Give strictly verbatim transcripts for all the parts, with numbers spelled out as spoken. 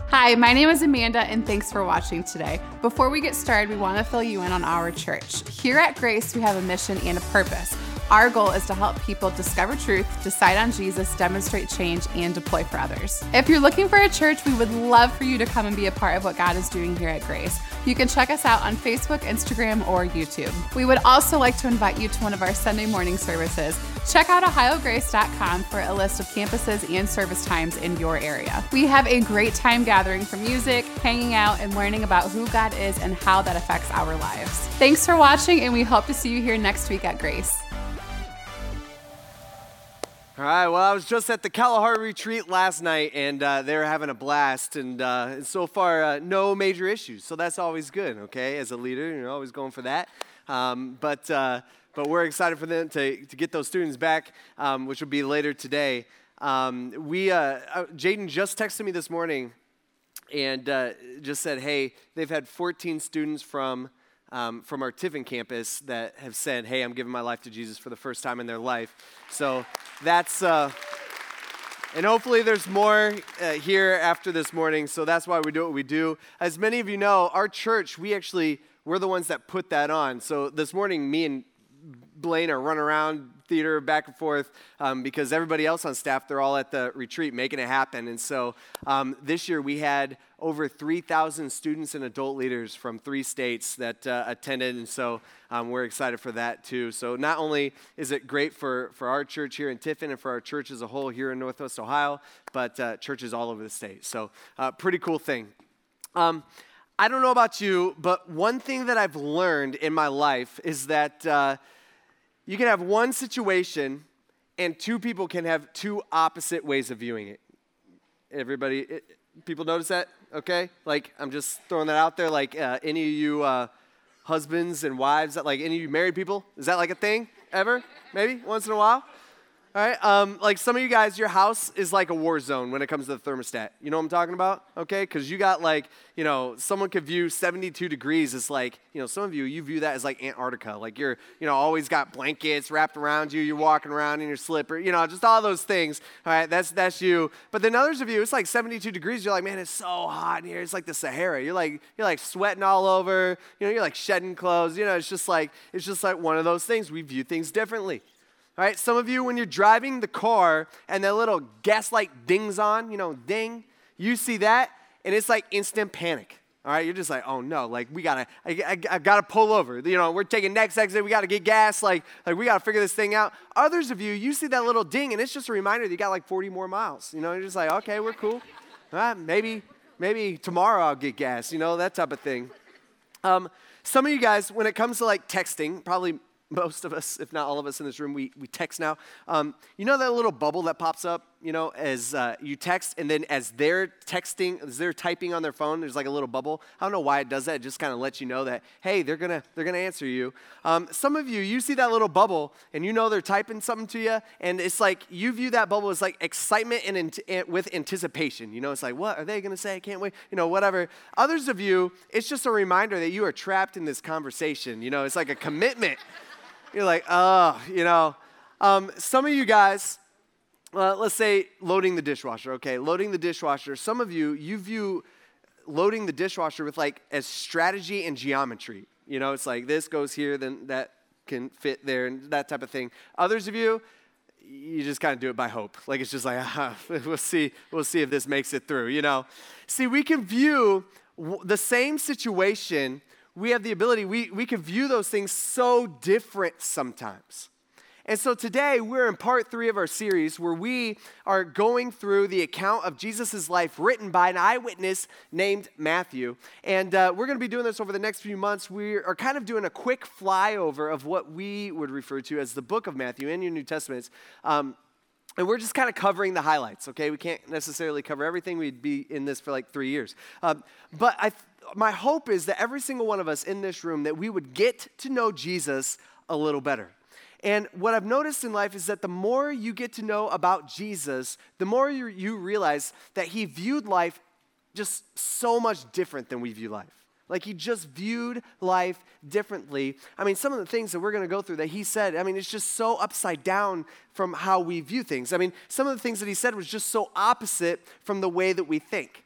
Hi, my name is Amanda, and thanks for watching today. Before we get started, we want to fill you in on our church. Here at Grace, we have a mission and a purpose. Our goal is to help people discover truth, decide on Jesus, demonstrate change, and deploy for others. If you're looking for a church, we would love for you to come and be a part of what God is doing here at Grace. You can check us out on Facebook, Instagram, or YouTube. We would also like to invite you to one of our Sunday morning services. Check out ohio grace dot com for a list of campuses and service times in your area. We have a great time gathering for music, hanging out, and learning about who God is and how that affects our lives. Thanks for watching, and we hope to see you here next week at Grace. All right, well, I was just at the Kalahari retreat last night, and uh, they were having a blast, and uh, so far, uh, no major issues, so that's always good, okay? As a leader, you're always going for that, um, but uh, but we're excited for them to, to get those students back, um, which will be later today. Um, we, uh, Jaden just texted me this morning and uh, just said, hey, they've had fourteen students from Um, from our Tiffin campus that have said, hey, I'm giving my life to Jesus for the first time in their life. So that's, uh, and hopefully there's more uh, here after this morning, so that's why we do what we do. As many of you know, our church, we actually, we're the ones that put that on. So this morning, me and Blaine are running around theater back and forth um, because everybody else on staff, they're all at the retreat making it happen. And so um, this year we had over three thousand students and adult leaders from three states that uh, attended. And so um, we're excited for that too. So not only is it great for, for our church here in Tiffin and for our church as a whole here in Northwest Ohio, but uh, churches all over the state. So uh, pretty cool thing. Um, I don't know about you, but one thing that I've learned in my life is that uh, you can have one situation and two people can have two opposite ways of viewing it. Everybody, it, people notice that? Okay? Like, I'm just throwing that out there. Like, uh, any of you uh, husbands and wives, that like any of you married people, is that like a thing ever? Maybe once in a while? All right, um, like some of you guys, your house is like a war zone when it comes to the thermostat. You know what I'm talking about? Okay, because you got like, you know, someone could view seventy-two degrees as like, you know, some of you, you view that as like Antarctica. Like you're, you know, always got blankets wrapped around you. You're walking around in your slipper, you know, just all those things. All right, that's that's you. But then others of you, it's like seventy-two degrees. You're like, man, it's so hot in here. It's like the Sahara. You're like, you're like sweating all over. You know, you're like shedding clothes. You know, it's just like, it's just like one of those things. We view things differently. All right, some of you, when you're driving the car and that little gas light dings on, you know, ding, you see that, and it's like instant panic. All right, you're just like, oh no, like we gotta, I, I, I gotta pull over. You know, we're taking next exit, we gotta get gas, like, like we gotta figure this thing out. Others of you, you see that little ding, and it's just a reminder that you got like forty more miles. You know, you're just like, okay, we're cool. All right, maybe, maybe tomorrow I'll get gas. You know, that type of thing. Um, some of you guys, when it comes to like texting, probably most of us, if not all of us in this room, we, we text now. Um, you know that little bubble that pops up, you know, as uh, you text, and then as they're texting, as they're typing on their phone, there's like a little bubble. I don't know why it does that. It just kind of lets you know that, hey, they're gonna they're gonna answer you. Um, some of you, you see that little bubble, and you know they're typing something to you, and it's like you view that bubble as like excitement and, and with anticipation. You know, it's like, what are they gonna say? I can't wait. You know, whatever. Others of you, it's just a reminder that you are trapped in this conversation. You know, it's like a commitment. You're like, oh, you know. Um, some of you guys, uh, let's say loading the dishwasher, okay? Loading the dishwasher. Some of you, you view loading the dishwasher with like as strategy and geometry. You know, it's like this goes here, then that can fit there and that type of thing. Others of you, you just kind of do it by hope. Like it's just like, ah, we'll see, we'll see if this makes it through, you know. See, we can view w- the same situation. We have the ability, we, we can view those things so different sometimes. And so today, we're in part three of our series where we are going through the account of Jesus' life written by an eyewitness named Matthew. And uh, we're going to be doing this over the next few months. We are kind of doing a quick flyover of what we would refer to as the book of Matthew in your New Testaments. Um, And we're just kind of covering the highlights, okay? We can't necessarily cover everything. We'd be in this for like three years. Um, but I, my hope is that every single one of us in this room, that we would get to know Jesus a little better. And what I've noticed in life is that the more you get to know about Jesus, the more you, you realize that he viewed life just so much different than we view life. Like he just viewed life differently. I mean, some of the things that we're going to go through that he said, I mean, it's just so upside down from how we view things. I mean, some of the things that he said was just so opposite from the way that we think.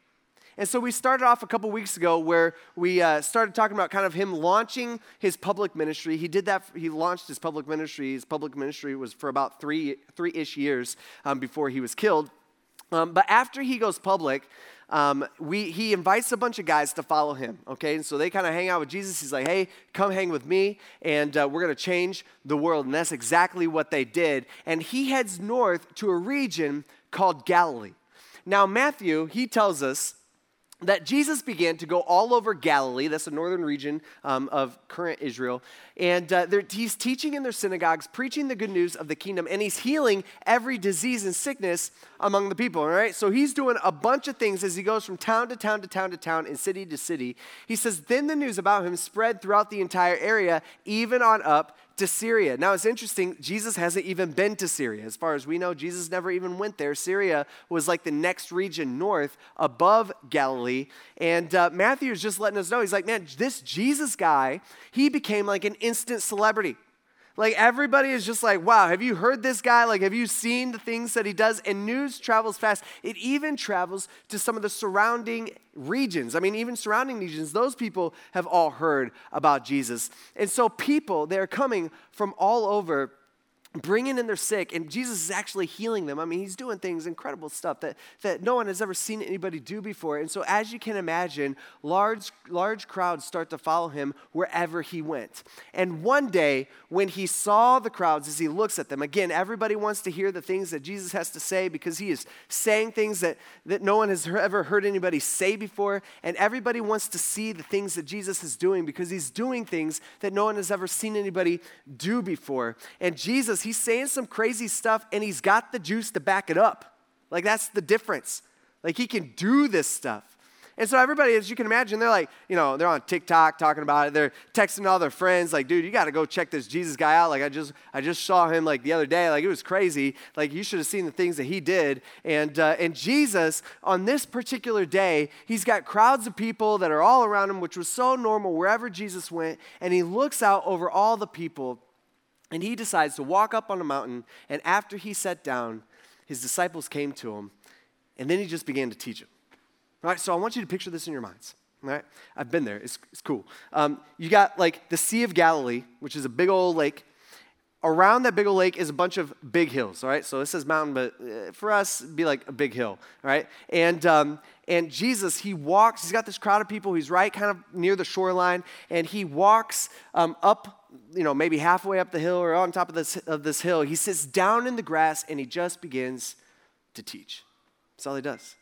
And so we started off a couple weeks ago where we uh, started talking about kind of him launching his public ministry. He did that, he launched his public ministry. His public ministry was for about three, three-ish years um, before he was killed. Um, but after he goes public, um, we, he invites a bunch of guys to follow him, okay? And so they kind of hang out with Jesus. He's like, hey, come hang with me, and uh, we're going to change the world. And that's exactly what they did. And he heads north to a region called Galilee. Now, Matthew, he tells us that Jesus began to go all over Galilee. That's the northern region um, of current Israel. And uh, he's teaching in their synagogues, preaching the good news of the kingdom, and he's healing every disease and sickness among the people, all right? So he's doing a bunch of things as he goes from town to town to town to town and city to city. He says, then the news about him spread throughout the entire area, even on up to Syria. Now, it's interesting, Jesus hasn't even been to Syria. As far as we know, Jesus never even went there. Syria was like the next region north above Galilee. And uh, Matthew is just letting us know, he's like, man, this Jesus guy, he became like an instant celebrity. Like everybody is just like, wow, have you heard this guy? Like, have you seen the things that he does? And news travels fast. It even travels to some of the surrounding regions. I mean, even surrounding regions, those people have all heard about Jesus. And so people, they're coming from all over, bringing in their sick, and Jesus is actually healing them. I mean, he's doing things, incredible stuff that, that no one has ever seen anybody do before. And so as you can imagine, large, large crowds start to follow him wherever he went. And one day, when he saw the crowds, as he looks at them, again, everybody wants to hear the things that Jesus has to say because he is saying things that, that no one has ever heard anybody say before, and everybody wants to see the things that Jesus is doing because he's doing things that no one has ever seen anybody do before. And Jesus, he's saying some crazy stuff, and he's got the juice to back it up. Like, that's the difference. Like, he can do this stuff. And so everybody, as you can imagine, they're like, you know, they're on TikTok talking about it. They're texting all their friends, like, dude, you got to go check this Jesus guy out. Like, I just I just saw him, like, the other day. Like, it was crazy. Like, you should have seen the things that he did. And, uh, and Jesus, on this particular day, he's got crowds of people that are all around him, which was so normal wherever Jesus went. And he looks out over all the people, and he decides to walk up on a mountain, and after he sat down, his disciples came to him, and then he just began to teach them. All right, so I want you to picture this in your minds. All right, I've been there. It's, it's cool. Um, you got like the Sea of Galilee, which is a big old lake. Around that big old lake is a bunch of big hills. All right, so it says mountain, but for us, it'd be like a big hill. All right, and um, and Jesus, he walks. He's got this crowd of people. He's right kind of near the shoreline, and he walks um, up, you know, maybe halfway up the hill or on top of this of this hill. He sits down in the grass and he just begins to teach. That's all he does.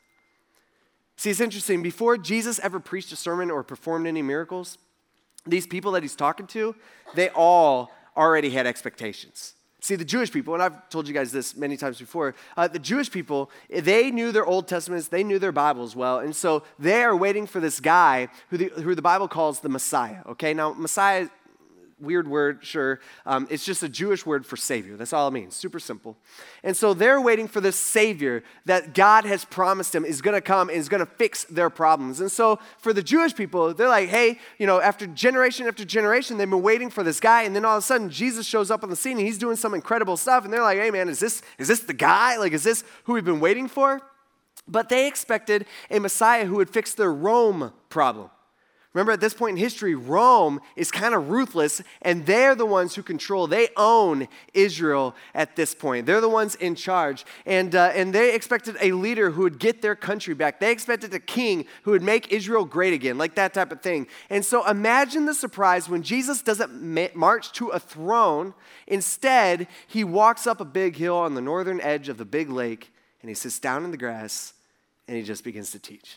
See, it's interesting. Before Jesus ever preached a sermon or performed any miracles, these people that he's talking to, they all already had expectations. See, the Jewish people, and I've told you guys this many times before, uh, the Jewish people, they knew their Old Testaments, they knew their Bibles well, and so they are waiting for this guy who the, who the Bible calls the Messiah, okay? Now, Messiah, weird word, sure. Um, it's just a Jewish word for Savior. That's all it means. Super simple. And so they're waiting for this Savior that God has promised them is going to come and is going to fix their problems. And so for the Jewish people, they're like, hey, you know, after generation after generation, they've been waiting for this guy. And then all of a sudden, Jesus shows up on the scene and he's doing some incredible stuff. And they're like, hey, man, is this, is this the guy? Like, is this who we've been waiting for? But they expected a Messiah who would fix their Rome problem. Remember, at this point in history, Rome is kind of ruthless, and they're the ones who control. They own Israel at this point. They're the ones in charge. And, uh, and they expected a leader who would get their country back. They expected a king who would make Israel great again, like that type of thing. And so imagine the surprise when Jesus doesn't ma- march to a throne. Instead, he walks up a big hill on the northern edge of the big lake, and he sits down in the grass, and he just begins to teach.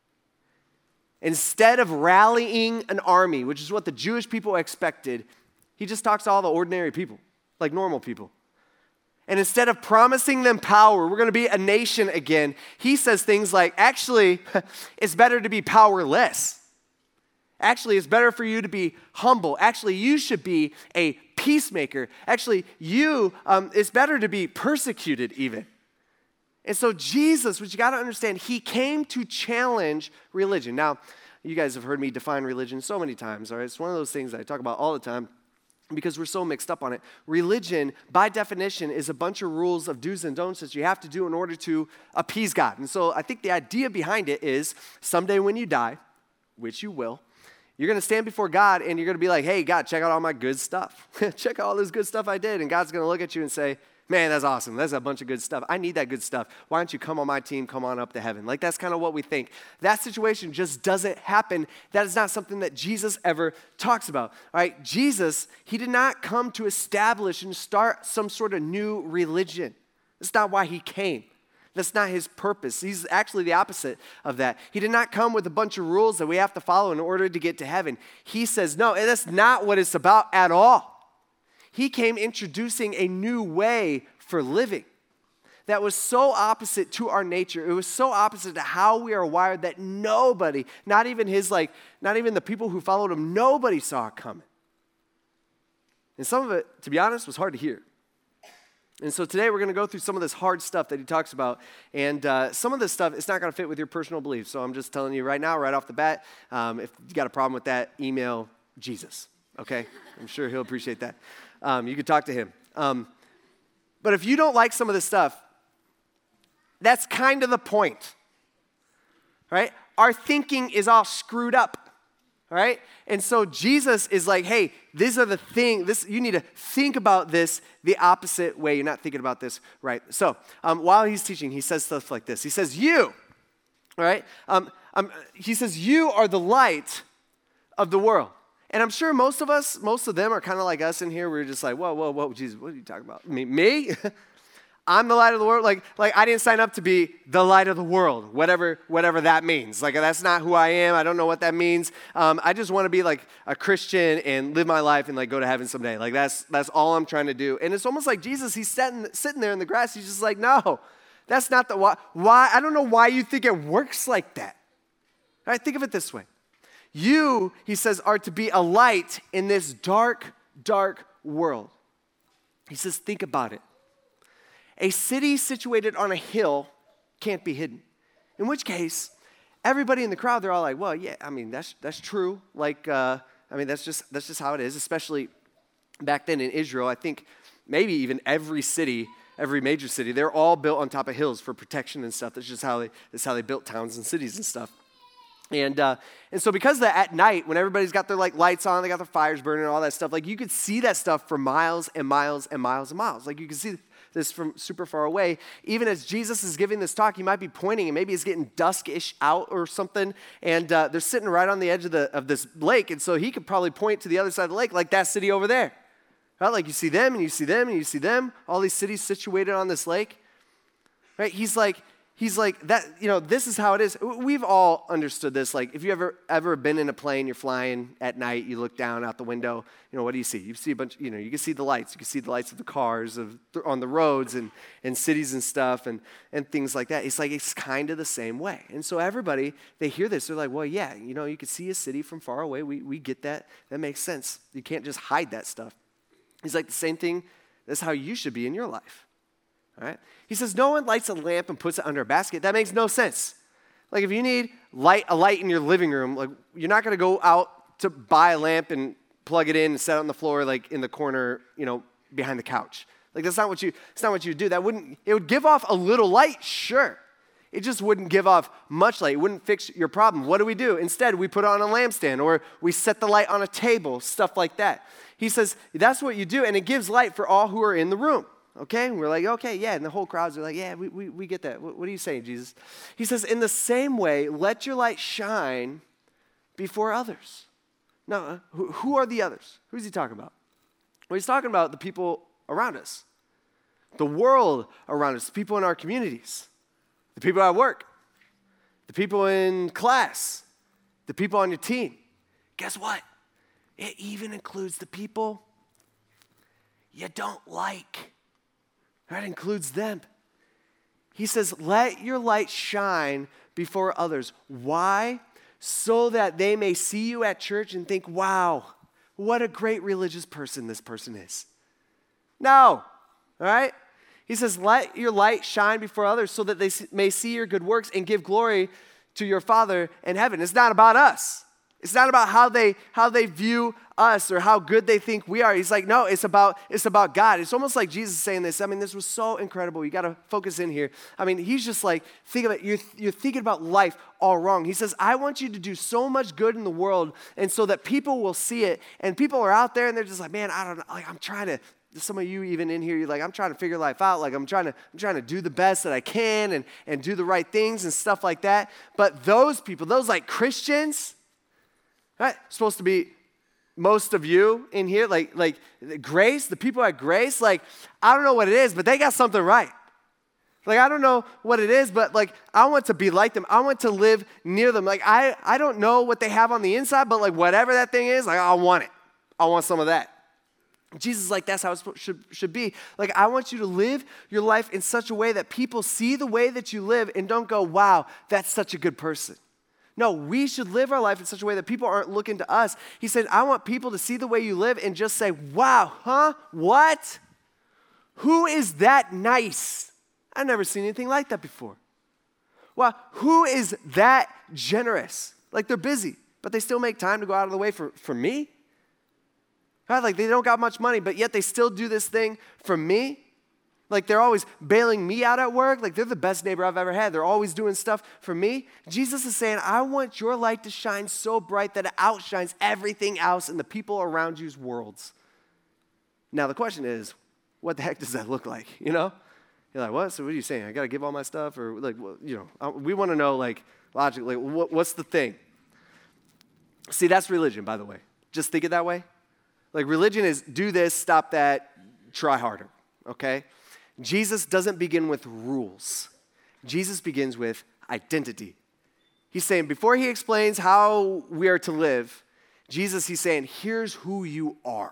Instead of rallying an army, which is what the Jewish people expected, he just talks to all the ordinary people, like normal people. And instead of promising them power, we're going to be a nation again, he says things like, actually, it's better to be powerless. Actually, it's better for you to be humble. Actually, you should be a peacemaker. Actually, you, um, it's better to be persecuted even. And so Jesus, what you got to understand, he came to challenge religion. Now, you guys have heard me define religion so many times, all right? It's one of those things that I talk about all the time. because we're so mixed up on it. Religion, by definition, is a bunch of rules of do's and don'ts that you have to do in order to appease God. And so I think the idea behind it is someday when you die, which you will, you're going to stand before God and you're going to be like, hey, God, check out all my good stuff. Check out all this good stuff I did. And God's going to look at you and say, man, that's awesome. That's a bunch of good stuff. I need that good stuff. Why don't you come on my team, come on up to heaven? Like, that's kind of what we think. That situation just doesn't happen. That is not something that Jesus ever talks about. All right, Jesus, he did not come to establish and start some sort of new religion. That's not why he came. That's not his purpose. He's actually the opposite of that. He did not come with a bunch of rules that we have to follow in order to get to heaven. He says, no, that's not what it's about at all. He came introducing a new way for living that was so opposite to our nature. It was so opposite to how we are wired that nobody, not even his, like, not even the people who followed him, nobody saw it coming. And some of it, to be honest, was hard to hear. And so today we're going to go through some of this hard stuff that he talks about. And uh, some of this stuff, it's not going to fit with your personal beliefs. So I'm just telling you right now, right off the bat, um, if you got a problem with that, email Jesus, okay? I'm sure he'll appreciate that. Um, you could talk to him. Um, but if you don't like some of this stuff, that's kind of the point, right? Our thinking is all screwed up, right? And so Jesus is like, hey, these are the thing. This you need to think about this the opposite way. You're not thinking about this right. So um, while he's teaching, he says stuff like this. He says, you, all right? Um, um, he says, you are the light of the world. And I'm sure most of us, most of them are kind of like us in here. We're just like, whoa, whoa, whoa, Jesus, what are you talking about? Me? Me? I'm the light of the world? Like, like I didn't sign up to be the light of the world, whatever whatever that means. Like, that's not who I am. I don't know what that means. Um, I just want to be like a Christian and live my life and like go to heaven someday. Like, that's that's all I'm trying to do. And it's almost like Jesus, he's sitting, sitting there in the grass. He's just like, no, that's not the why. Why? I don't know why you think it works like that. All right, think of it this way. You, he says, are to be a light in this dark, dark world. He says, think about it. A city situated on a hill can't be hidden. In which case, everybody in the crowd, they're all like, well, yeah, I mean, that's that's true. Like, uh, I mean, that's just that's just how it is, especially back then in Israel. I think maybe even every city, every major city, they're all built on top of hills for protection and stuff. That's just how they, that's how they built towns and cities and stuff. And uh, and so because of that, at night, when everybody's got their like lights on, they got their fires burning and all that stuff, like you could see that stuff for miles and miles and miles and miles. Like you can see this from super far away. Even as Jesus is giving this talk, he might be pointing, and maybe it's getting duskish out or something, and uh, they're sitting right on the edge of the of this lake, and so he could probably point to the other side of the lake, like that city over there. Right? Like you see them, and you see them, and you see them, all these cities situated on this lake. Right? He's like, He's like, that, you know, this is how it is. We've all understood this. Like, if you ever ever been in a plane, you're flying at night, you look down out the window, you know, what do you see? You see a bunch, you know, you can see the lights. You can see the lights of the cars of on the roads and, and cities and stuff and, and things like that. It's like, it's kind of the same way. And so everybody, they hear this. They're like, well, yeah, you know, you can see a city from far away. We, we get that. That makes sense. You can't just hide that stuff. He's like, the same thing, that's how you should be in your life. All right? He says, no one lights a lamp and puts it under a basket. That makes no sense. Like if you need light, a light in your living room, like you're not going to go out to buy a lamp and plug it in and set it on the floor like in the corner, you know, behind the couch. Like that's not what you, it's not what you do. That wouldn't, it would give off a little light, sure. It just wouldn't give off much light. It wouldn't fix your problem. What do we do? Instead, we put it on a lampstand or we set the light on a table, stuff like that. He says, that's what you do, and it gives light for all who are in the room. Okay, and we're like, okay, yeah, and the whole crowds are like, yeah, we, we, we get that. What, what are you saying, Jesus? He says, in the same way, let your light shine before others. Now, who, who are the others? Who's he talking about? Well, he's talking about the people around us, the world around us, the people in our communities, the people at work, the people in class, the people on your team. Guess what? It even includes the people you don't like. That includes them. He says, let your light shine before others. Why? So that they may see you at church and think, wow, what a great religious person this person is. No, all right? He says, let your light shine before others so that they may see your good works and give glory to your Father in heaven. It's not about us. It's not about how they how they view us or how good they think we are. He's like, no, it's about it's about God. It's almost like Jesus saying this. I mean, this was so incredible. You got to focus in here. I mean, he's just like, think of it. You're, you're thinking about life all wrong. He says, I want you to do so much good in the world, and so that people will see it. And people are out there, and they're just like, man, I don't know. Like, I'm trying to. Some of you even in here, you're like, I'm trying to figure life out. Like, I'm trying to, I'm trying to do the best that I can and, and do the right things and stuff like that. But those people, those like Christians, right? Supposed to be most of you in here, like, like Grace, the people at Grace, like, I don't know what it is, but they got something right. Like, I don't know what it is, but like, I want to be like them. I want to live near them. Like, I, I don't know what they have on the inside, but like, whatever that thing is, like, I want it. I want some of that. Jesus is like, that's how it should, should be. Like, I want you to live your life in such a way that people see the way that you live and don't go, wow, that's such a good person. No, we should live our life in such a way that people aren't looking to us. He said, I want people to see the way you live and just say, wow, huh? What? Who is that nice? I've never seen anything like that before. Wow, who is that generous? Like, they're busy, but they still make time to go out of the way for, for me. Right? Like, they don't got much money, but yet they still do this thing for me. Like, they're always bailing me out at work. Like, they're the best neighbor I've ever had. They're always doing stuff for me. Jesus is saying, I want your light to shine so bright that it outshines everything else in the people around you's worlds. Now, the question is, what the heck does that look like, you know? You're like, what? So what are you saying? I got to give all my stuff? Or, like, well, you know, we want to know, like, logically, what, what's the thing? See, that's religion, by the way. Just think it that way. Like, religion is do this, stop that, try harder, okay? Jesus doesn't begin with rules. Jesus begins with identity. He's saying, before he explains how we are to live, Jesus, he's saying, here's who you are.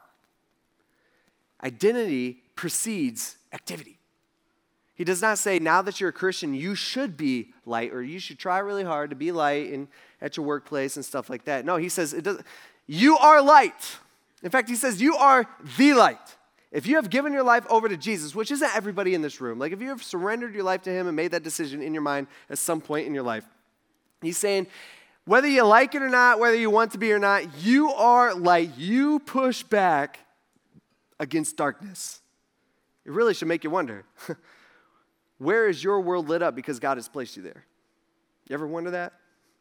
Identity precedes activity. He does not say, now that you're a Christian, you should be light, or you should try really hard to be light in, at your workplace and stuff like that. No, he says, it doesn't. You are light. In fact, he says, you are the light. If you have given your life over to Jesus, which isn't everybody in this room, like if you have surrendered your life to him and made that decision in your mind at some point in your life, he's saying, whether you like it or not, whether you want to be or not, you are light. You push back against darkness. It really should make you wonder, where is your world lit up because God has placed you there? You ever wonder that?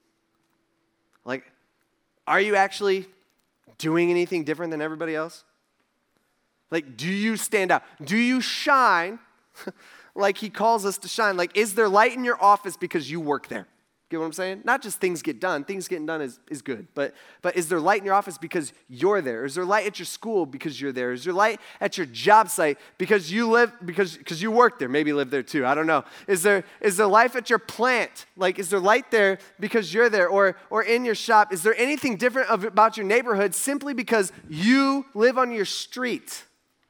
Like, are you actually doing anything different than everybody else? Like, do you stand out? Do you shine like he calls us to shine? Like, is there light in your office because you work there? Get what I'm saying? Not just things get done. Things getting done is, is good. But, but is there light in your office because you're there? Is there light at your school because you're there? Is there light at your job site because you live, because, because you work there? Maybe live there too. I don't know. Is there, is there life at your plant? Like, is there light there because you're there? Or, or in your shop? Is there anything different of, about your neighborhood simply because you live on your street?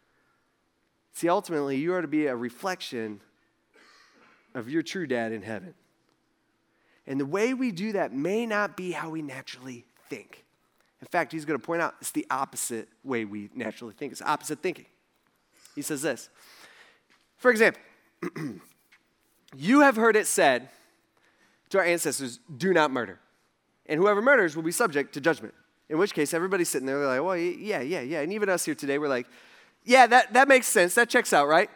See, ultimately, you are to be a reflection of your true dad in heaven. And the way we do that may not be how we naturally think. In fact, he's going to point out it's the opposite way we naturally think. It's opposite thinking. He says this. For example, you have heard it said to our ancestors, do not murder. And whoever murders will be subject to judgment. In which case, everybody's sitting there, they're like, well, yeah, yeah, yeah. And even us here today, we're like, yeah, that, that makes sense. That checks out, right?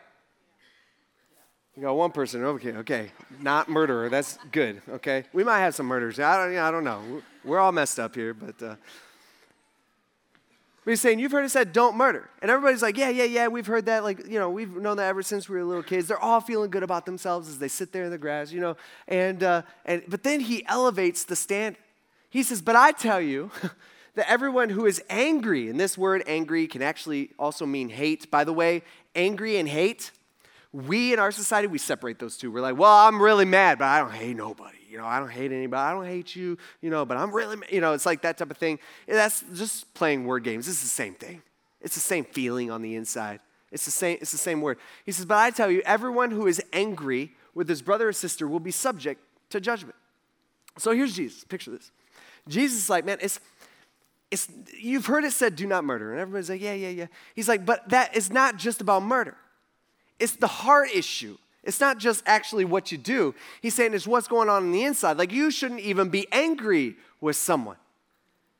You got one person, okay, okay, not murderer, that's good, okay? We might have some murders, I don't, I don't know. We're all messed up here, but, uh, but he's saying, you've heard it said, don't murder. And everybody's like, yeah, yeah, yeah, we've heard that, like, you know, we've known that ever since we were little kids. They're all feeling good about themselves as they sit there in the grass, you know, and, uh, and but then he elevates the standard. He says, but I tell you that everyone who is angry, and this word angry can actually also mean hate. By the way, angry and hate, we in our society, we separate those two. We're like, well, I'm really mad, but I don't hate nobody. You know, I don't hate anybody. I don't hate you, you know, but I'm really, you know, it's like that type of thing. That's just playing word games. It's the same thing. It's the same feeling on the inside. It's the same, it's the same word. He says, but I tell you, everyone who is angry with his brother or sister will be subject to judgment. So here's Jesus. Picture this. Jesus is like, man, it's, it's, you've heard it said, do not murder. And everybody's like, yeah, yeah, yeah. He's like, but that is not just about murder. It's the heart issue. It's not just actually what you do. He's saying it's what's going on on the inside. Like, you shouldn't even be angry with someone.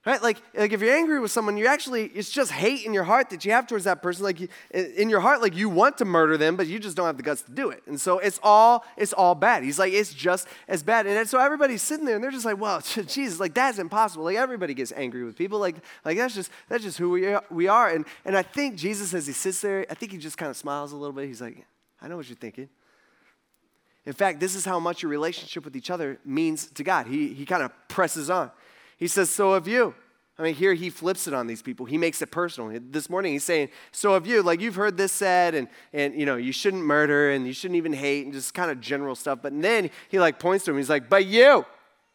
Right? Like, like if you're angry with someone, you actually, it's just hate in your heart that you have towards that person. Like you, in your heart, like you want to murder them, but you just don't have the guts to do it. And so it's all, it's all bad. He's like, it's just as bad. And so everybody's sitting there and they're just like, well, Jesus, like that's impossible. Like everybody gets angry with people. Like, like that's just, that's just who we are. We are. And, and I think Jesus, as he sits there, I think he just kind of smiles a little bit. He's like, I know what you're thinking. In fact, this is how much your relationship with each other means to God. He, he kind of presses on. He says, so have you. I mean, here he flips it on these people. He makes it personal. This morning he's saying, so have you. Like you've heard this said, and, and you know, you shouldn't murder, and you shouldn't even hate, and just kind of general stuff. But then he like points to him. He's like, but you.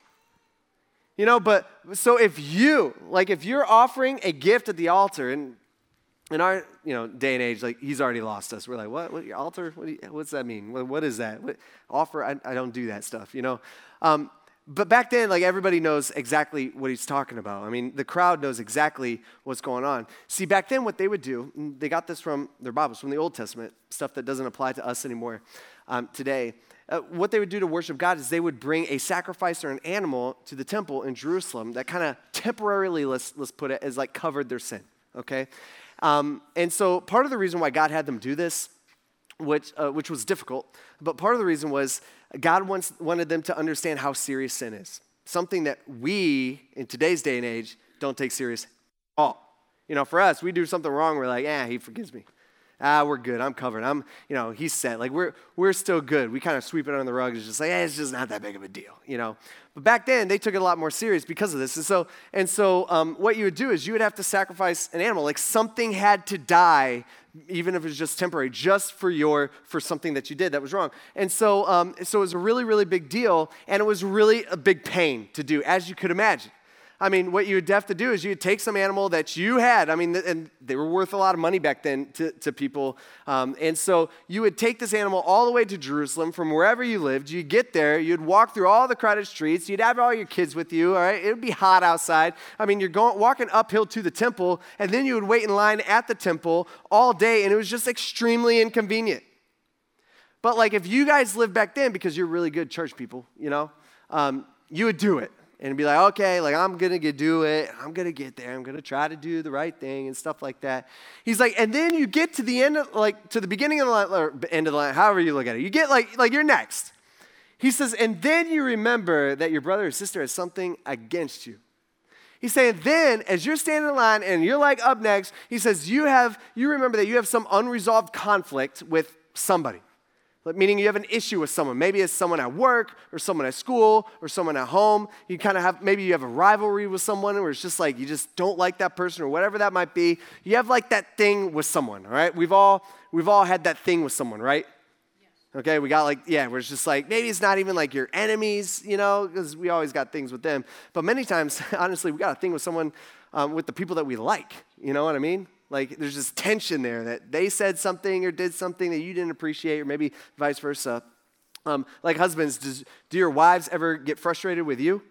You know, but so if you, like if you're offering a gift at the altar, and in our, you know, day and age, like he's already lost us. We're like, what? What your altar? What do you, what's that mean? What, what is that? What, offer? I, I don't do that stuff, you know. Um, but back then, like everybody knows exactly what he's talking about. I mean, the crowd knows exactly what's going on. See, back then, what they would do, they got this from their Bibles, from the Old Testament, stuff that doesn't apply to us anymore um, today. Uh, what they would do to worship God is they would bring a sacrifice or an animal to the temple in Jerusalem that kind of temporarily, let's let's put it, as like covered their sin. Okay. Um, and so part of the reason why God had them do this, which uh, which was difficult, but part of the reason was God wants, wanted them to understand how serious sin is. Something that we, in today's day and age, don't take serious at all. You know, for us, we do something wrong, we're like, ah, he forgives me. Ah, we're good, I'm covered. I'm, you know, he's set. Like, we're we're still good. We kind of sweep it under the rug. It's just like, eh, it's just not that big of a deal, you know. But back then, they took it a lot more serious because of this. And so, and so um, what you would do is you would have to sacrifice an animal. Like, something had to die, even if it was just temporary, just for your, for something that you did that was wrong. And so, um, so it was a really, really big deal, and it was really a big pain to do, as you could imagine. I mean, what you would have to do is you would take some animal that you had. I mean, and they were worth a lot of money back then to, to people. Um, and so you would take this animal all the way to Jerusalem from wherever you lived. You'd get there. You'd walk through all the crowded streets. You'd have all your kids with you, all right? It would be hot outside. I mean, you're going walking uphill to the temple, and then you would wait in line at the temple all day, and it was just extremely inconvenient. But, like, if you guys lived back then, because you're really good church people, you know, um, you would do it. And be like, okay, like I'm going to do it. I'm going to get there. I'm going to try to do the right thing and stuff like that. He's like, and then you get to the end, of, like to the beginning of the line, or end of the line, however you look at it. You get like, like you're next. He says, and then you remember that your brother or sister has something against you. He's saying then, as you're standing in line and you're like up next, he says, you have, you remember that you have some unresolved conflict with somebody. Meaning you have an issue with someone. Maybe it's someone at work or someone at school or someone at home. You kind of have, maybe you have a rivalry with someone where it's just like you just don't like that person or whatever that might be. You have like that thing with someone, all right? We've all, we've all had that thing with someone, right? Yes. Okay, we got like, yeah, where it's just like, maybe it's not even like your enemies, you know, because we always got things with them. But many times, honestly, we got a thing with someone, um, with the people that we like, you know what I mean? Like, there's this tension there that they said something or did something that you didn't appreciate, or maybe vice versa. Um, like husbands, does, do your wives ever get frustrated with you?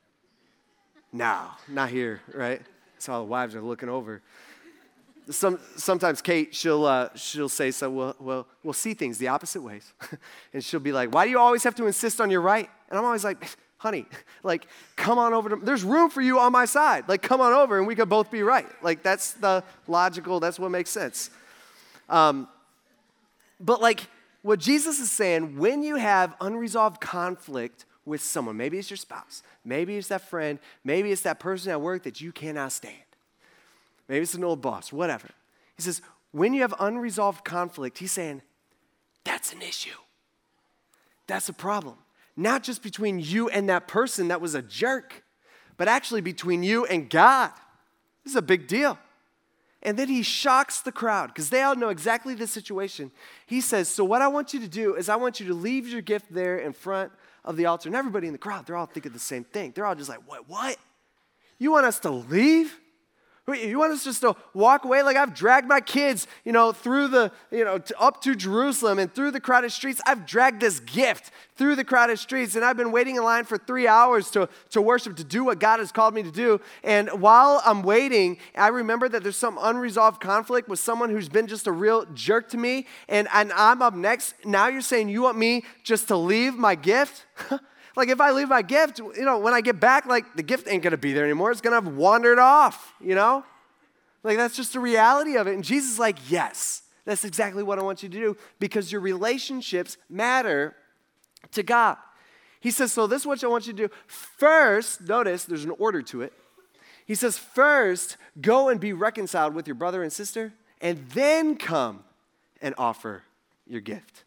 No, not here, right? That's how the wives are looking over. Some, sometimes Kate, she'll uh, she'll say, so we'll, we'll, we'll see things the opposite ways. And she'll be like, why do you always have to insist on your right? And I'm always like, honey, like, come on over to, there's room for you on my side. Like, come on over and we could both be right. Like, that's the logical, that's what makes sense. Um, but like, what Jesus is saying, when you have unresolved conflict with someone, maybe it's your spouse, maybe it's that friend, maybe it's that person at work that you cannot stand. Maybe it's an old boss, whatever. He says, when you have unresolved conflict, he's saying, that's an issue. That's a problem. Not just between you and that person that was a jerk, but actually between you and God. This is a big deal. And then he shocks the crowd because they all know exactly the situation. He says, so what I want you to do is I want you to leave your gift there in front of the altar. And everybody in the crowd, they're all thinking the same thing. They're all just like, what, what? You want us to leave? You want us just to walk away? Like, I've dragged my kids, you know, through the, you know, to, up to Jerusalem and through the crowded streets. I've dragged this gift through the crowded streets, and I've been waiting in line for three hours to, to worship, to do what God has called me to do. And while I'm waiting, I remember that there's some unresolved conflict with someone who's been just a real jerk to me, and, and I'm up next. Now you're saying you want me just to leave my gift? Like if I leave my gift, you know, when I get back, like the gift ain't gonna be there anymore. It's gonna have wandered off, you know? Like that's just the reality of it. And Jesus is like, yes, that's exactly what I want you to do because your relationships matter to God. He says, so this is what I want you to do. First, notice there's an order to it. He says, first, go and be reconciled with your brother and sister, and then come and offer your gift.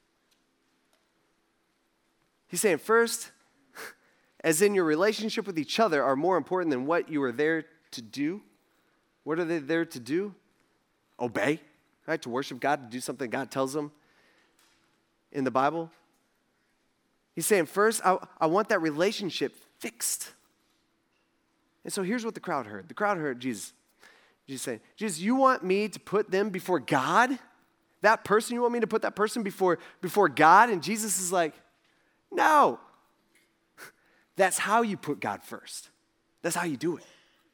He's saying first, as in your relationship with each other are more important than what you are there to do. What are they there to do? Obey, right? To worship God, to do something God tells them in the Bible. He's saying first, I, I want that relationship fixed. And so here's what the crowd heard. The crowd heard Jesus. Jesus saying, Jesus, you want me to put them before God? That person, you want me to put that person before, before God? And Jesus is like, no. That's how you put God first. That's how you do it.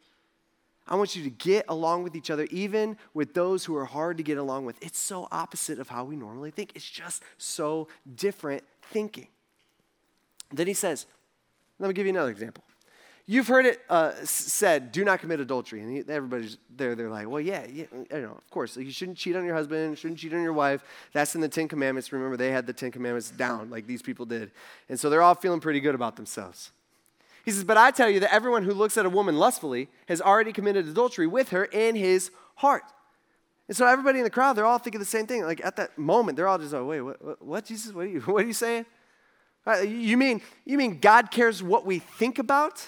I want you to get along with each other, even with those who are hard to get along with. It's so opposite of how we normally think. It's just so different thinking. Then he says, let me give you another example. You've heard it uh, said, do not commit adultery. And he, everybody's there, they're like, well, yeah, yeah, you know, of course. Like, you shouldn't cheat on your husband, you shouldn't cheat on your wife. That's in the Ten Commandments. Remember, they had the Ten Commandments down like these people did. And so they're all feeling pretty good about themselves. He says, but I tell you that everyone who looks at a woman lustfully has already committed adultery with her in his heart. And so everybody in the crowd, they're all thinking the same thing. Like at that moment, they're all just like, wait, what, what, what Jesus? What are you, what are you saying? Uh, you mean, you mean God cares what we think about?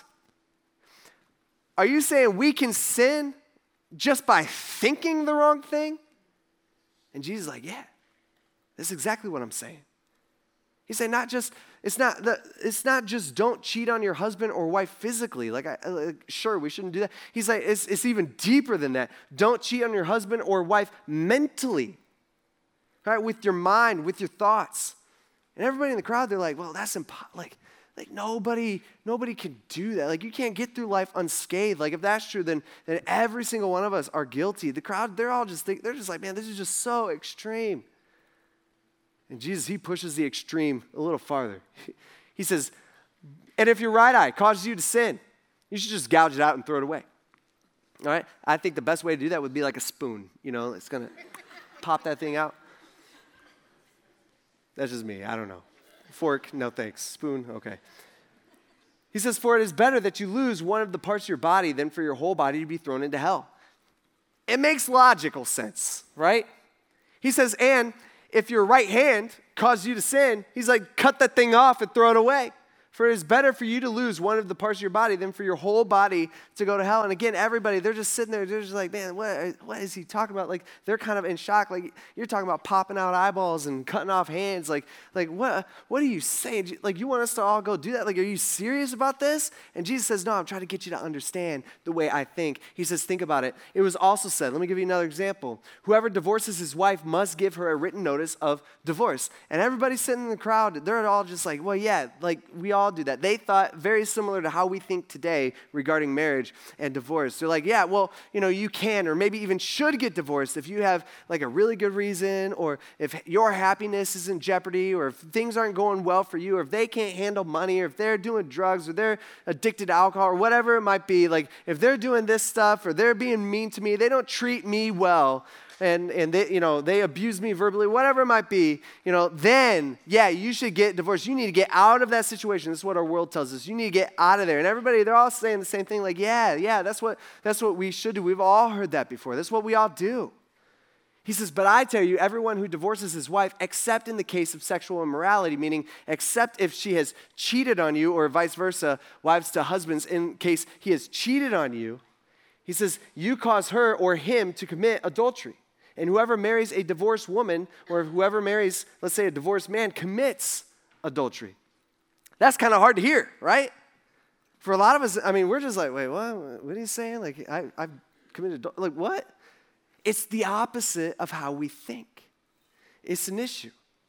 Are you saying we can sin just by thinking the wrong thing? And Jesus is like, yeah, that's exactly what I'm saying. He's saying not just, it's not, the, it's not just don't cheat on your husband or wife physically. Like, I, like sure, we shouldn't do that. He's like, it's, it's even deeper than that. Don't cheat on your husband or wife mentally, right? With your mind, with your thoughts. And everybody in the crowd, they're like, well, that's impossible. Like, Like nobody, nobody can do that. Like you can't get through life unscathed. Like if that's true, then, then every single one of us are guilty. The crowd, they're all just think, they're just like, man, this is just so extreme. And Jesus, he pushes the extreme a little farther. He says, and if your right eye causes you to sin, you should just gouge it out and throw it away. All right? I think the best way to do that would be like a spoon. You know, it's gonna pop that thing out. That's just me. I don't know. Fork, no thanks. Spoon, okay. He says, for it is better that you lose one of the parts of your body than for your whole body to be thrown into hell. It makes logical sense, right? He says, and if your right hand causes you to sin, he's like, cut that thing off and throw it away. For it is better for you to lose one of the parts of your body than for your whole body to go to hell. And again, everybody, they're just sitting there, they're just like, man, what, what is he talking about? Like, they're kind of in shock. Like, you're talking about popping out eyeballs and cutting off hands. Like, like what, what are you saying? Like, you want us to all go do that? Like, are you serious about this? And Jesus says, no, I'm trying to get you to understand the way I think. He says, think about it. It was also said, let me give you another example. Whoever divorces his wife must give her a written notice of divorce. And everybody sitting in the crowd, they're all just like, well, yeah, like, we all do that. They thought very similar to how we think today regarding marriage and divorce. They're like, yeah, well, you know, you can or maybe even should get divorced if you have like a really good reason or if your happiness is in jeopardy or if things aren't going well for you or if they can't handle money or if they're doing drugs or they're addicted to alcohol or whatever it might be. Like if they're doing this stuff or they're being mean to me, they don't treat me well. And and they, you know, they abuse me verbally, whatever it might be, you know, then, yeah, you should get divorced. You need to get out of that situation. This is what our world tells us. You need to get out of there. And everybody, they're all saying the same thing, like, yeah, yeah, that's what that's what we should do. We've all heard that before. That's what we all do. He says, but I tell you, everyone who divorces his wife, except in the case of sexual immorality, meaning except if she has cheated on you, or vice versa, wives to husbands, in case he has cheated on you, he says, you cause her or him to commit adultery. And whoever marries a divorced woman or whoever marries, let's say, a divorced man commits adultery. That's kind of hard to hear, right? For a lot of us, I mean, we're just like, wait, what? What are you saying? Like, I, I've committed adultery. Like, what? It's the opposite of how we think. It's an issue.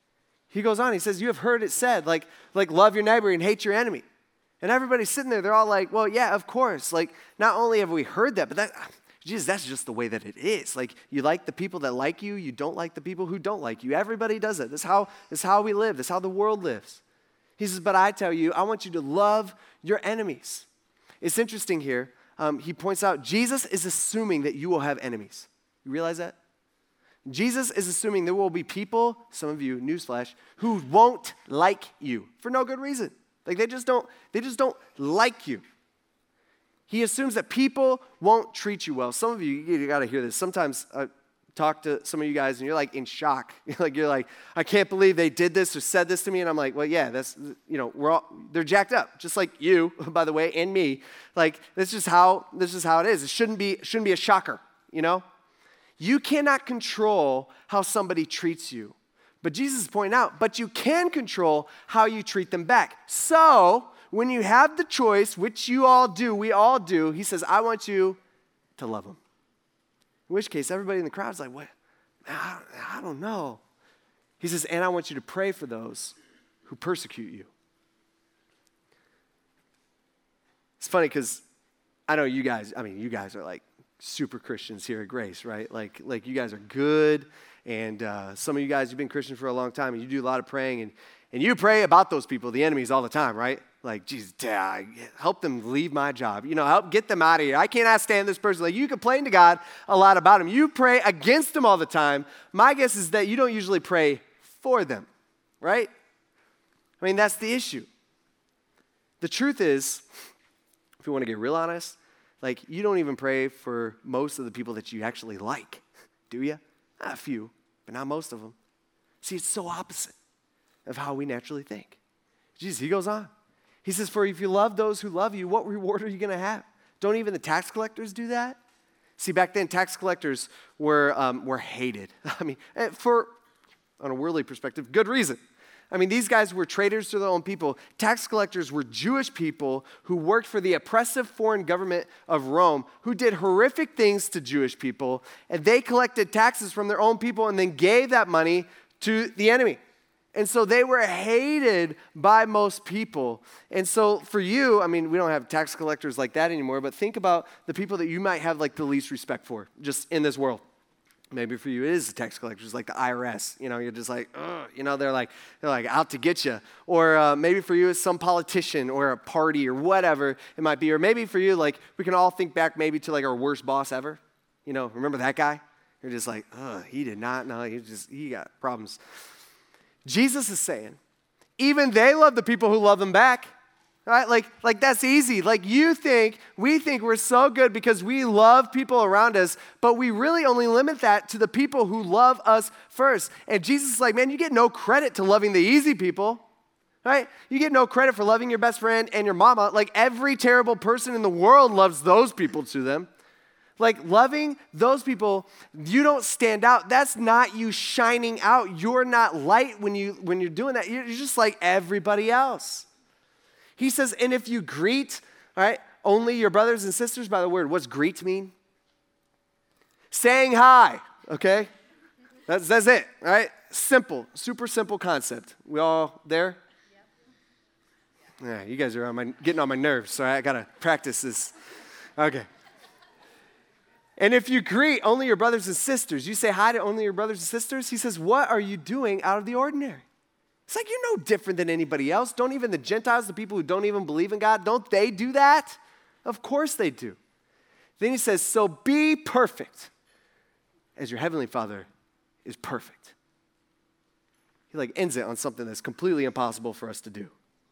He goes on, he says, you have heard it said, like, like love your neighbor and hate your enemy. And everybody's sitting there, they're all like, well, yeah, of course. Like, not only have we heard that, but that... Jesus, that's just the way that it is. Like, you like the people that like you, you don't like the people who don't like you. Everybody does it. This is how, this is how we live. This is how the world lives. He says, but I tell you, I want you to love your enemies. It's interesting here. Um, he points out Jesus is assuming that you will have enemies. You realize that? Jesus is assuming there will be people, some of you, newsflash, who won't like you for no good reason. Like they just don't, they just don't like you. He assumes that people won't treat you well. Some of you, you got to hear this. Sometimes I talk to some of you guys and you're like in shock. You're like, you're like, I can't believe they did this or said this to me. And I'm like, well, yeah, that's, you know, we're all, they're jacked up, just like you, by the way, and me. Like, this is how, this is how it is. It shouldn't be, shouldn't be a shocker, you know? You cannot control how somebody treats you. But Jesus is pointing out, but you can control how you treat them back. So, when you have the choice, which you all do, we all do, he says, I want you to love them. In which case, everybody in the crowd is like, what? I, I don't know. He says, and I want you to pray for those who persecute you. It's funny because I know you guys, I mean, you guys are like super Christians here at Grace, right? Like, like you guys are good, and uh, some of you guys, you've been Christian for a long time, and you do a lot of praying, and, and you pray about those people, the enemies, all the time, right? Like, Jesus, help them leave my job. You know, help get them out of here. I cannot stand this person. Like, you complain to God a lot about him. You pray against them all the time. My guess is that you don't usually pray for them, right? I mean, that's the issue. The truth is, if you want to get real honest, like, you don't even pray for most of the people that you actually like, do you? Not a few, but not most of them. See, it's so opposite of how we naturally think. Jesus, he goes on. He says, for if you love those who love you, what reward are you going to have? Don't even the tax collectors do that? See, back then, tax collectors were, um, were hated. I mean, for, on a worldly perspective, good reason. I mean, these guys were traitors to their own people. Tax collectors were Jewish people who worked for the oppressive foreign government of Rome, who did horrific things to Jewish people, and they collected taxes from their own people and then gave that money to the enemy. And so they were hated by most people. And so for you, I mean, we don't have tax collectors like that anymore, but think about the people that you might have like the least respect for just in this world. Maybe for you it is the tax collectors like the I R S. You know, you're just like, ugh, you know, they're like, they're like out to get you. Or uh, maybe for you it's some politician or a party or whatever it might be. Or maybe for you, like, we can all think back maybe to like our worst boss ever. You know, remember that guy? You're just like, ugh, he did not know. He just, he got problems. Jesus is saying, even they love the people who love them back, right? Like, like that's easy. Like you think, we think we're so good because we love people around us, but we really only limit that to the people who love us first. And Jesus is like, man, you get no credit to loving the easy people, right? You get no credit for loving your best friend and your mama. Like every terrible person in the world loves those people to them. Like loving those people, you don't stand out. That's not you shining out. You're not light when, you, when you're doing that. You're just like everybody else. He says, and if you greet, all right, only your brothers and sisters, by the word, what's greet mean? Saying hi, okay? That's, that's it, all right? Simple, super simple concept. We all there? Yep. Yeah, you guys are on my, getting on my nerves, so I got to practice this. Okay. And if you greet only your brothers and sisters, you say hi to only your brothers and sisters, he says, what are you doing out of the ordinary? It's like you're no different than anybody else. Don't even the Gentiles, the people who don't even believe in God, don't they do that? Of course they do. Then he says, so be perfect as your heavenly Father is perfect. He like ends it on something that's completely impossible for us to do.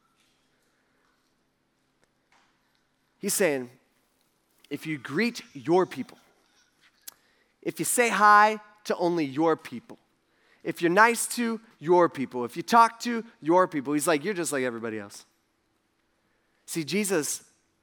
He's saying, if you greet your people, if you say hi to only your people, if you're nice to your people, if you talk to your people, he's like, you're just like everybody else. See, Jesus,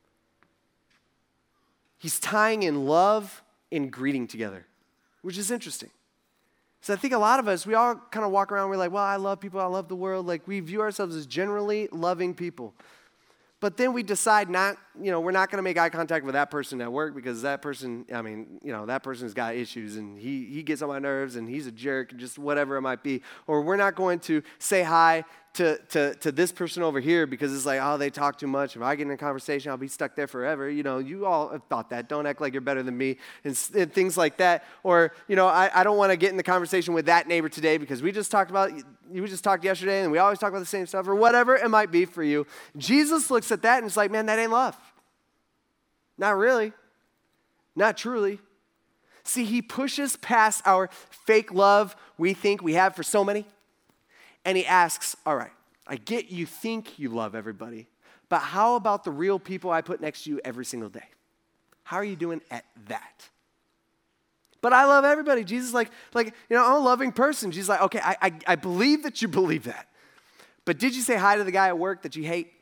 he's tying in love and greeting together, which is interesting. So I think a lot of us, we all kind of walk around, we're like, well, I love people, I love the world. Like we view ourselves as generally loving people. But then we decide not you know, we're not going to make eye contact with that person at work because that person, I mean, you know, that person's got issues and he he gets on my nerves and he's a jerk, just whatever it might be. Or we're not going to say hi to, to, to this person over here because it's like, oh, they talk too much. If I get in a conversation, I'll be stuck there forever. You know, you all have thought that. Don't act like you're better than me and, and things like that. Or, you know, I, I don't want to get in the conversation with that neighbor today because we just talked about, you just talked yesterday and we always talk about the same stuff or whatever it might be for you. Jesus looks at that and it's like, man, that ain't love. Not really. Not truly. See, he pushes past our fake love we think we have for so many. And he asks, all right, I get you think you love everybody, but how about the real people I put next to you every single day? How are you doing at that? But I love everybody. Jesus is like, like, you know, I'm a loving person. Jesus is like, okay, I, I, I believe that you believe that. But did you say hi to the guy at work that you hate?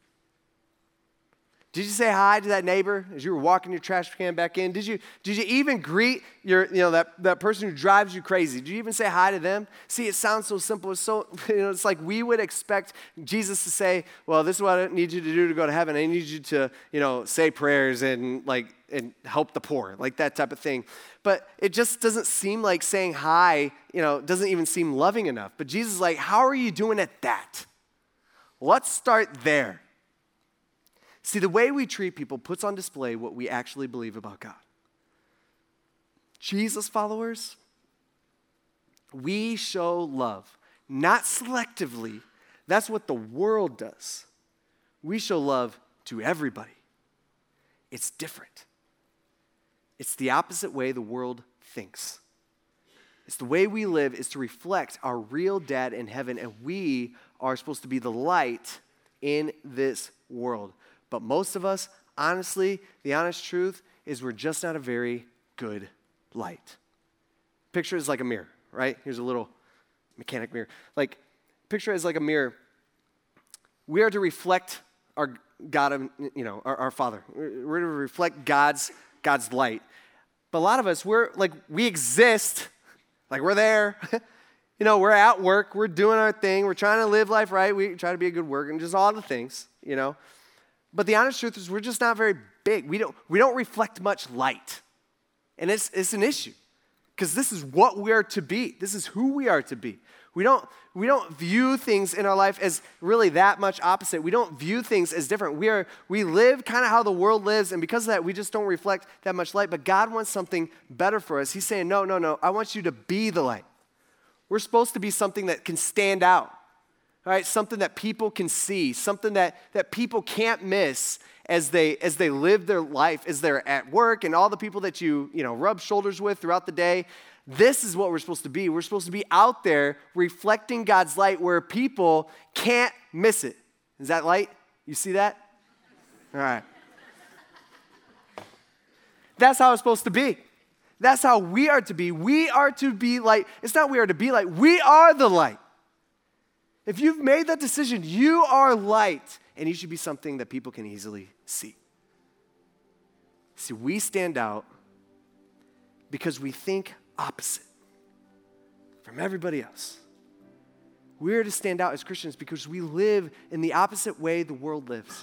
Did you say hi to that neighbor as you were walking your trash can back in? Did you, did you even greet your, you know, that, that person who drives you crazy? Did you even say hi to them? See, it sounds so simple. It's so, you know, it's like we would expect Jesus to say, well, this is what I need you to do to go to heaven. I need you to, you know, say prayers and like, and help the poor, like that type of thing. But it just doesn't seem like saying hi, you know, doesn't even seem loving enough. But Jesus is like, how are you doing at that? Let's start there. See, the way we treat people puts on display what we actually believe about God. Jesus followers, we show love, not selectively. That's what the world does. We show love to everybody. It's different. It's the opposite way the world thinks. It's the way we live is to reflect our real dad in heaven, and we are supposed to be the light in this world. But most of us, honestly, the honest truth is we're just not a very good light. Picture it as like a mirror, right? Here's a little mechanic mirror. Like, picture it as like a mirror. We are to reflect our God, you know, our, our Father. We're to reflect God's, God's light. But a lot of us, we're like, we exist, like we're there. You know, we're at work, we're doing our thing, we're trying to live life right, we try to be a good worker, and just all the things, you know. But the honest truth is we're just not very big. We don't, we don't reflect much light. And it's, it's an issue because this is what we are to be. This is who we are to be. We don't, we don't view things in our life as really that much opposite. We don't view things as different. We are we live kind of how the world lives, and because of that, we just don't reflect that much light. But God wants something better for us. He's saying, no, no, no, I want you to be the light. We're supposed to be something that can stand out. All right, something that people can see, something that, that people can't miss as they as they live their life, as they're at work, and all the people that you, you know, rub shoulders with throughout the day. This is what we're supposed to be. We're supposed to be out there reflecting God's light where people can't miss it. Is that light? You see that? All right. That's how it's supposed to be. That's how we are to be. We are to be light. It's not we are to be light. We are the light. If you've made that decision, you are light, and you should be something that people can easily see. See, we stand out because we think opposite from everybody else. We're to stand out as Christians because we live in the opposite way the world lives.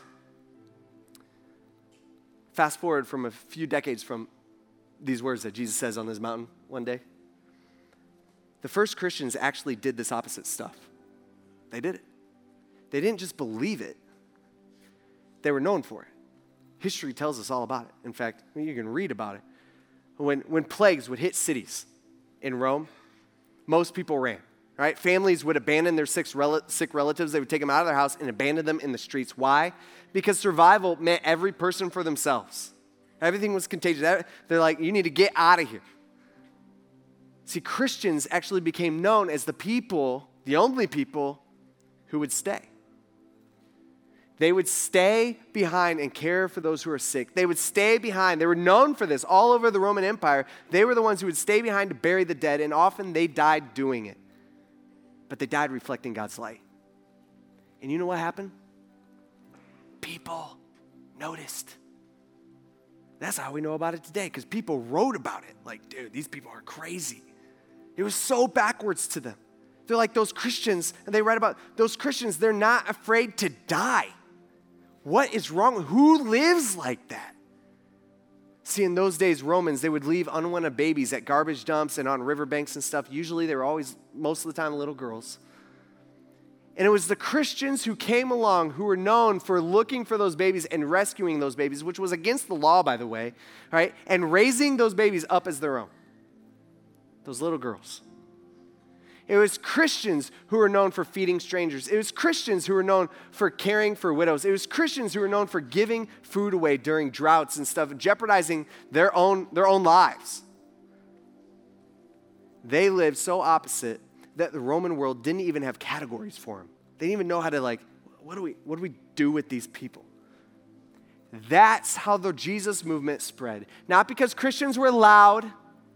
Fast forward from a few decades from these words that Jesus says on this mountain one day. The first Christians actually did this opposite stuff. They did it. They didn't just believe it. They were known for it. History tells us all about it. In fact, you can read about it. When, when plagues would hit cities in Rome, most people ran, right? Families would abandon their sick, rel- sick relatives. They would take them out of their house and abandon them in the streets. Why? Because survival meant every person for themselves. Everything was contagious. They're like, you need to get out of here. See, Christians actually became known as the people, the only people who would stay. They would stay behind and care for those who are sick. They would stay behind. They were known for this all over the Roman Empire. They were the ones who would stay behind to bury the dead, and often they died doing it. But they died reflecting God's light. And you know what happened? People noticed. That's how we know about it today, because people wrote about it. Like, dude, these people are crazy. It was so backwards to them. They're like those Christians, and they write about those Christians, they're not afraid to die. What is wrong? Who lives like that? See, in those days, Romans, they would leave unwanted babies at garbage dumps and on riverbanks and stuff. Usually they were always, most of the time, little girls. And it was the Christians who came along who were known for looking for those babies and rescuing those babies, which was against the law, by the way, right? And raising those babies up as their own. Those little girls. It was Christians who were known for feeding strangers. It was Christians who were known for caring for widows. It was Christians who were known for giving food away during droughts and stuff, jeopardizing their own, their own lives. They lived so opposite that the Roman world didn't even have categories for them. They didn't even know how to like, what do we, what do we do with these people? That's how the Jesus movement spread. Not because Christians were loud,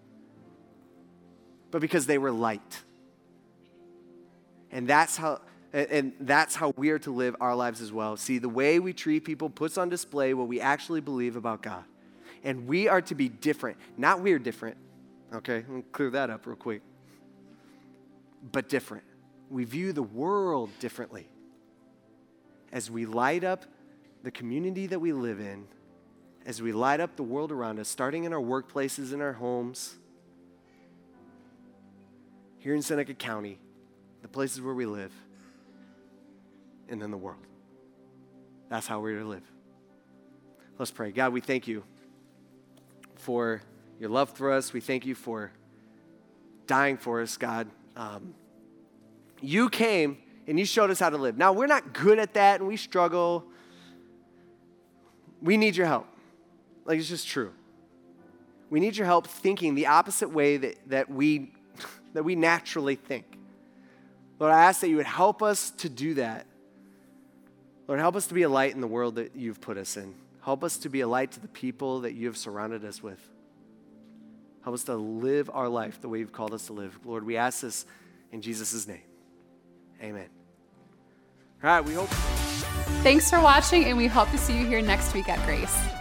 but because they were light. And that's how and that's how we are to live our lives as well. See, the way we treat people puts on display what we actually believe about God. And we are to be different. Not we're different. Okay, let me clear that up real quick. But different. We view the world differently. As we light up the community that we live in, as we light up the world around us, starting in our workplaces, in our homes, here in Seneca County, the places where we live, and then the world. That's how we're to live. Let's pray. God, we thank you for your love for us. We thank you for dying for us, God. Um, you came and you showed us how to live. Now, we're not good at that and we struggle. We need your help. Like, it's just true. We need your help thinking the opposite way that, that we that we naturally think. Lord, I ask that you would help us to do that. Lord, help us to be a light in the world that you've put us in. Help us to be a light to the people that you have surrounded us with. Help us to live our life the way you've called us to live. Lord, we ask this in Jesus' name. Amen. All right, we hope. Thanks for watching, and we hope to see you here next week at Grace.